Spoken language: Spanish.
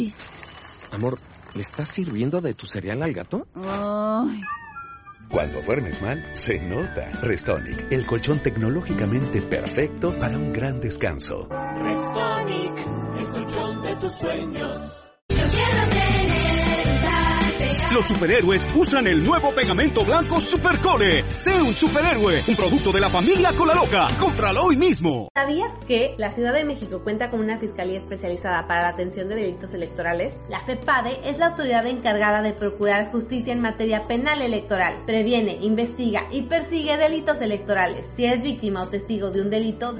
Amor, ¿le estás sirviendo de tu cereal al gato? Ay. Cuando duermes mal, se nota. Restonic, el colchón tecnológicamente perfecto para un gran descanso. Restonic, el colchón de tus sueños. Los superhéroes usan el nuevo pegamento blanco Supercole. Sé un superhéroe, un producto de la familia Colaloca. Cómpralo hoy mismo. ¿Sabías que la Ciudad de México cuenta con una fiscalía especializada para la atención de delitos electorales? La FEPADE es la autoridad encargada de procurar justicia en materia penal electoral. Previene, investiga y persigue delitos electorales. Si eres víctima o testigo de un delito,